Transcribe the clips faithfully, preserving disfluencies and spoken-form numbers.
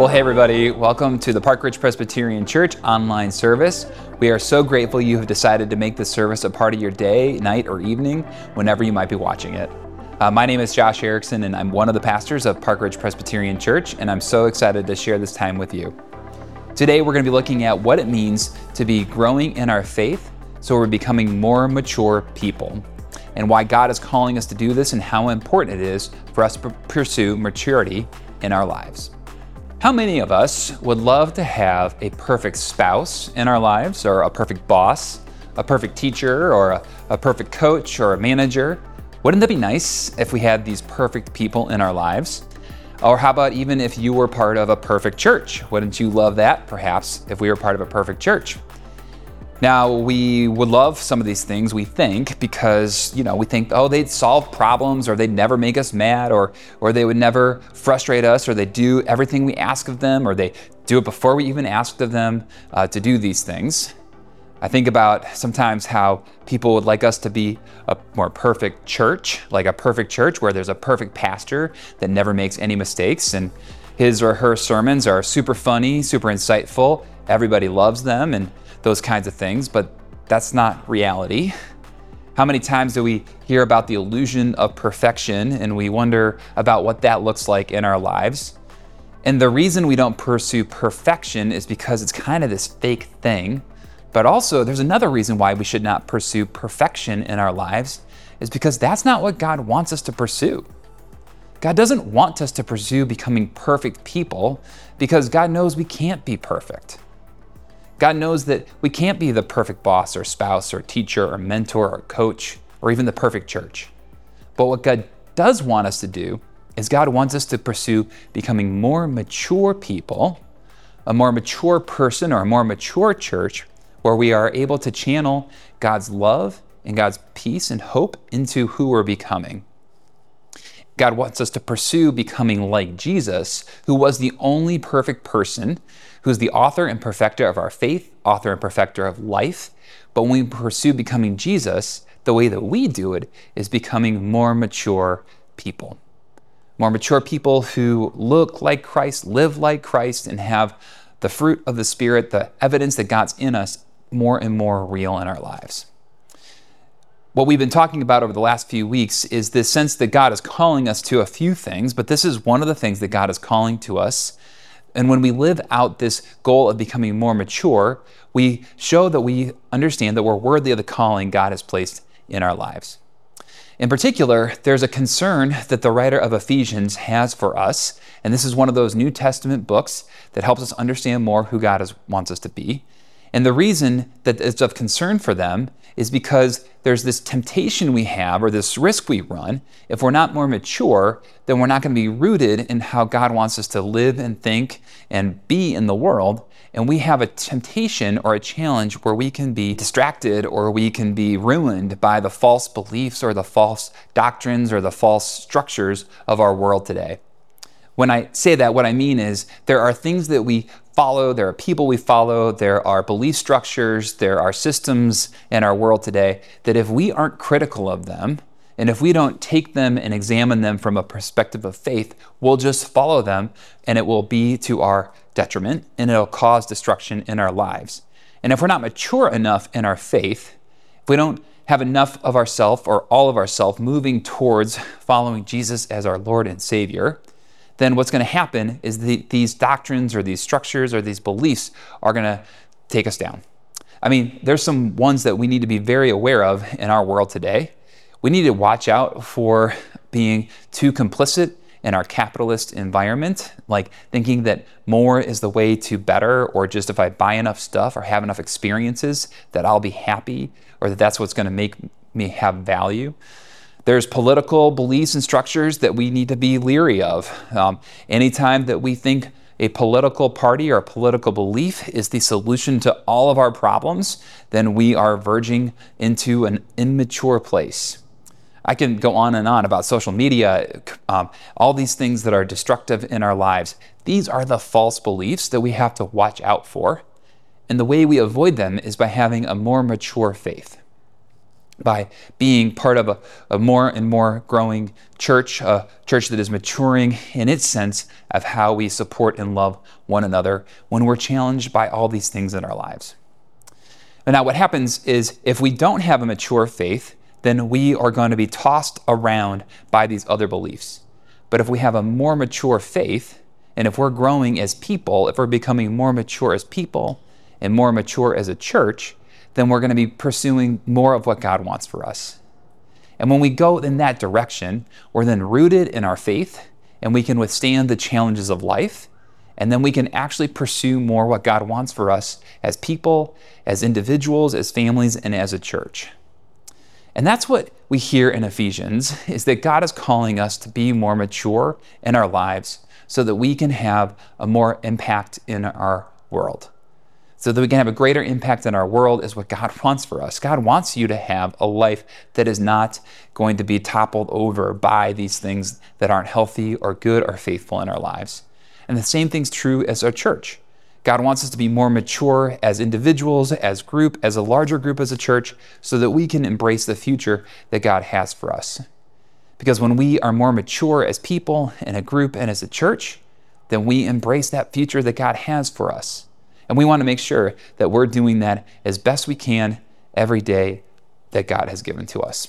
Well, hey everybody, welcome to the Park Ridge Presbyterian Church online service. We are so grateful you have decided to make this service a part of your day, night, or evening, whenever you might be watching it. Uh, my name is Josh Erickson, and I'm one of the pastors of Park Ridge Presbyterian Church, and I'm so excited to share this time with you. Today, we're going to be looking at what it means to be growing in our faith, so we're becoming more mature people, and why God is calling us to do this and how important it is for us to pursue maturity in our lives. How many of us would love to have a perfect spouse in our lives, or a perfect boss, a perfect teacher, or a, a perfect coach, or a manager? Wouldn't that be nice if we had these perfect people in our lives? Or how about even if you were part of a perfect church? Wouldn't you love that, perhaps, if we were part of a perfect church? Now, we would love some of these things, we think, because, you know, we think, oh, they'd solve problems, or they'd never make us mad, or or they would never frustrate us, or they do everything we ask of them, or they do it before we even asked of them uh, to do these things. I think about sometimes how people would like us to be a more perfect church, like a perfect church where there's a perfect pastor that never makes any mistakes, and his or her sermons are super funny, super insightful, everybody loves them, and those kinds of things, but that's not reality. How many times do we hear about the illusion of perfection and we wonder about what that looks like in our lives? And the reason we don't pursue perfection is because it's kind of this fake thing, but also there's another reason why we should not pursue perfection in our lives is because that's not what God wants us to pursue. God doesn't want us to pursue becoming perfect people because God knows we can't be perfect. God knows that we can't be the perfect boss or spouse or teacher or mentor or coach or even the perfect church. But what God does want us to do is God wants us to pursue becoming more mature people, a more mature person or a more mature church where we are able to channel God's love and God's peace and hope into who we're becoming. God wants us to pursue becoming like Jesus, who was the only perfect person, who's the author and perfecter of our faith, author and perfecter of life. But when we pursue becoming Jesus, the way that we do it is becoming more mature people. More mature people who look like Christ, live like Christ, and have the fruit of the Spirit, the evidence that God's in us, more and more real in our lives. What we've been talking about over the last few weeks is this sense that God is calling us to a few things, but this is one of the things that God is calling to us. And when we live out this goal of becoming more mature, we show that we understand that we're worthy of the calling God has placed in our lives. In particular, there's a concern that the writer of Ephesians has for us, and this is one of those New Testament books that helps us understand more who God is, wants us to be. And the reason that it's of concern for them is because there's this temptation we have, or this risk we run. If we're not more mature, then we're not going to be rooted in how God wants us to live and think and be in the world. And we have a temptation or a challenge where we can be distracted or we can be ruined by the false beliefs or the false doctrines or the false structures of our world today. When I say that, what I mean is there are things that we follow, there are people we follow, there are belief structures, there are systems in our world today that if we aren't critical of them, and if we don't take them and examine them from a perspective of faith, we'll just follow them and it will be to our detriment and it'll cause destruction in our lives. And if we're not mature enough in our faith, if we don't have enough of ourself or all of ourself moving towards following Jesus as our Lord and Savior, then what's going to happen is the, these doctrines or these structures or these beliefs are going to take us down. I mean, there's some ones that we need to be very aware of in our world today. We need to watch out for being too complicit in our capitalist environment, like thinking that more is the way to better, or just if I buy enough stuff or have enough experiences that I'll be happy, or that that's what's going to make me have value. There's political beliefs and structures that we need to be leery of. Um, anytime that we think a political party or a political belief is the solution to all of our problems, then we are verging into an immature place. I can go on and on about social media, um, all these things that are destructive in our lives. These are the false beliefs that we have to watch out for. And the way we avoid them is by having a more mature faith. by being part of a, a more and more growing church, a church that is maturing in its sense of how we support and love one another when we're challenged by all these things in our lives. And now what happens is if we don't have a mature faith, then we are going to be tossed around by these other beliefs. But if we have a more mature faith, and if we're growing as people, if we're becoming more mature as people and more mature as a church, then we're going to be pursuing more of what God wants for us. And when we go in that direction, we're then rooted in our faith, and we can withstand the challenges of life, and then we can actually pursue more what God wants for us as people, as individuals, as families, and as a church. And that's what we hear in Ephesians, is that God is calling us to be more mature in our lives so that we can have a more impact in our world. So that we can have a greater impact in our world is what God wants for us. God wants you to have a life that is not going to be toppled over by these things that aren't healthy or good or faithful in our lives. And the same thing's true as our church. God wants us to be more mature as individuals, as group, as a larger group as a church, so that we can embrace the future that God has for us. Because when we are more mature as people, in a group, and as a church, then we embrace that future that God has for us. And we want to make sure that we're doing that as best we can every day that God has given to us.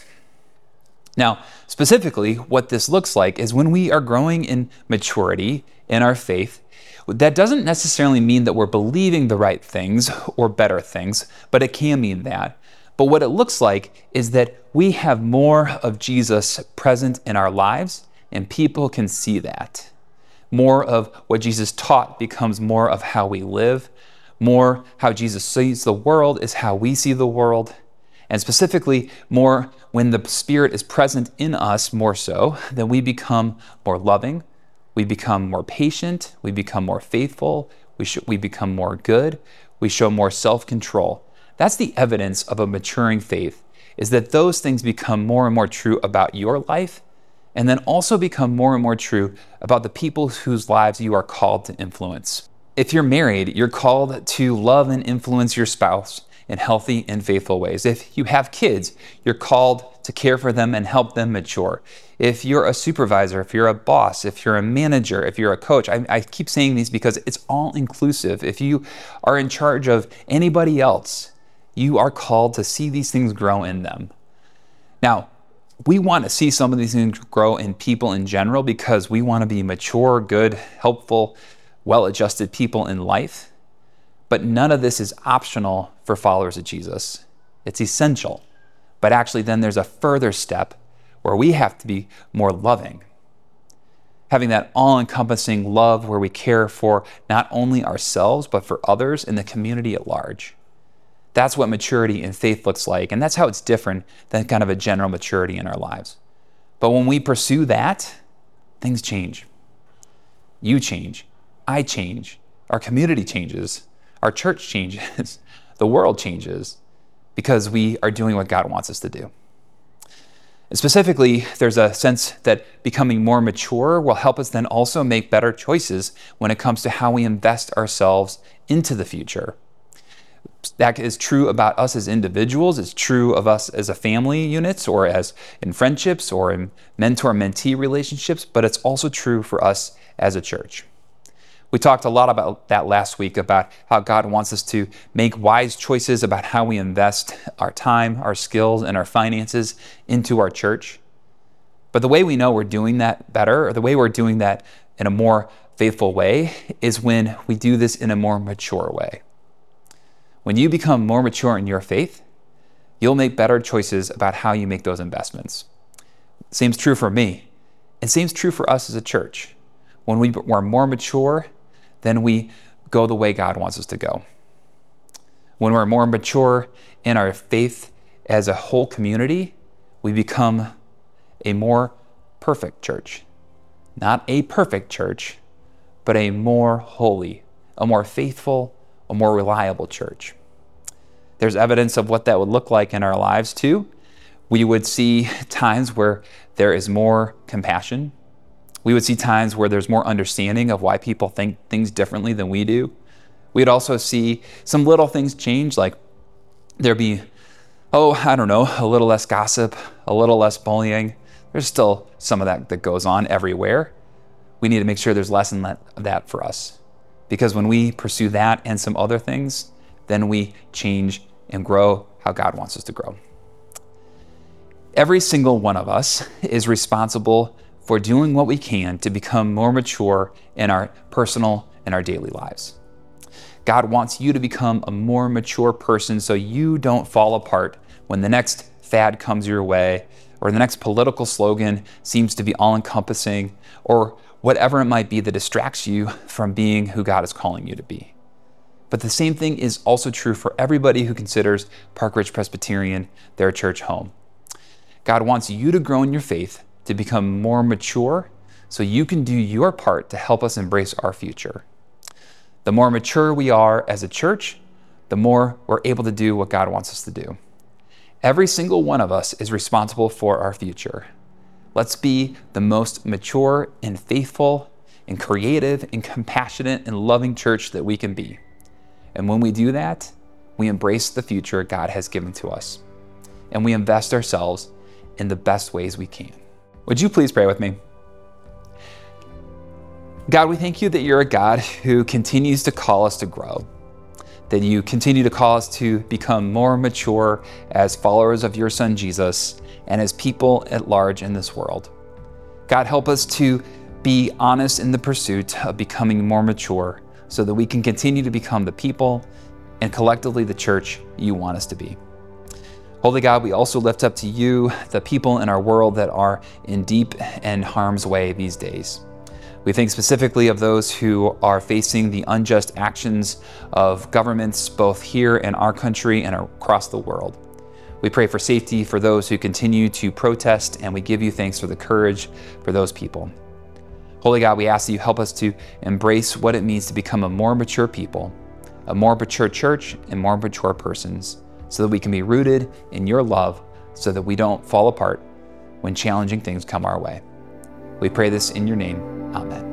Now, specifically, what this looks like is when we are growing in maturity in our faith, that doesn't necessarily mean that we're believing the right things or better things, but it can mean that. But what it looks like is that we have more of Jesus present in our lives, and people can see that. More of what Jesus taught becomes more of how we live. More how Jesus sees the world is how we see the world. And specifically, more when the Spirit is present in us more so, then we become more loving, we become more patient, we become more faithful, we, sh- we become more good, we show more self-control. That's the evidence of a maturing faith, is that those things become more and more true about your life, and then also become more and more true about the people whose lives you are called to influence. If you're married, you're called to love and influence your spouse in healthy and faithful ways. If you have kids, you're called to care for them and help them mature. If you're a supervisor, if you're a boss, if you're a manager, if you're a coach, I, I keep saying these because it's all inclusive. If you are in charge of anybody else, you are called to see these things grow in them. Now, we want to see some of these things grow in people in general because we want to be mature, good, helpful, well-adjusted people in life, but none of this is optional for followers of Jesus. It's essential. But actually then there's a further step where we have to be more loving. Having that all-encompassing love where we care for not only ourselves, but for others in the community at large. That's what maturity in faith looks like, and that's how it's different than kind of a general maturity in our lives. But when we pursue that, things change. You change. I change, our community changes, our church changes, the world changes, because we are doing what God wants us to do. And specifically, there's a sense that becoming more mature will help us then also make better choices when it comes to how we invest ourselves into the future. That is true about us as individuals, it's true of us as a family units or as in friendships or in mentor-mentee relationships, but it's also true for us as a church. We talked a lot about that last week, about how God wants us to make wise choices about how we invest our time, our skills, and our finances into our church. But the way we know we're doing that better, or the way we're doing that in a more faithful way, is when we do this in a more mature way. When you become more mature in your faith, you'll make better choices about how you make those investments. Seems true for me. It seems true for us as a church. When we are more mature, then we go the way God wants us to go. When we're more mature in our faith as a whole community, we become a more perfect church. Not a perfect church, but a more holy, a more faithful, a more reliable church. There's evidence of what that would look like in our lives too. We would see times where there is more compassion. We would see times where there's more understanding of why people think things differently than we do. We'd also see some little things change, like there'd be oh, I don't know, a little less gossip, a little less bullying. There's still some of that that goes on everywhere. We need to make sure there's less and less of that for us. Because when we pursue that and some other things, then we change and grow how God wants us to grow. Every single one of us is responsible for doing what we can to become more mature in our personal and our daily lives. God wants you to become a more mature person so you don't fall apart when the next fad comes your way, or the next political slogan seems to be all-encompassing, or whatever it might be that distracts you from being who God is calling you to be. But the same thing is also true for everybody who considers Park Ridge Presbyterian their church home. God wants you to grow in your faith, to become more mature, so you can do your part to help us embrace our future. The more mature we are as a church, the more we're able to do what God wants us to do. Every single one of us is responsible for our future. Let's be the most mature and faithful and creative and compassionate and loving church that we can be. And when we do that, we embrace the future God has given to us. And we invest ourselves in the best ways we can. Would you please pray with me? God, we thank you that you're a God who continues to call us to grow, that you continue to call us to become more mature as followers of your Son, Jesus, and as people at large in this world. God, help us to be honest in the pursuit of becoming more mature so that we can continue to become the people and collectively the church you want us to be. Holy God, we also lift up to you the people in our world that are in deep and harm's way these days. We think specifically of those who are facing the unjust actions of governments both here in our country and across the world. We pray for safety for those who continue to protest, and we give you thanks for the courage for those people. Holy God, we ask that you help us to embrace what it means to become a more mature people, a more mature church, and more mature persons, so that we can be rooted in your love, so that we don't fall apart when challenging things come our way. We pray this in your name. Amen.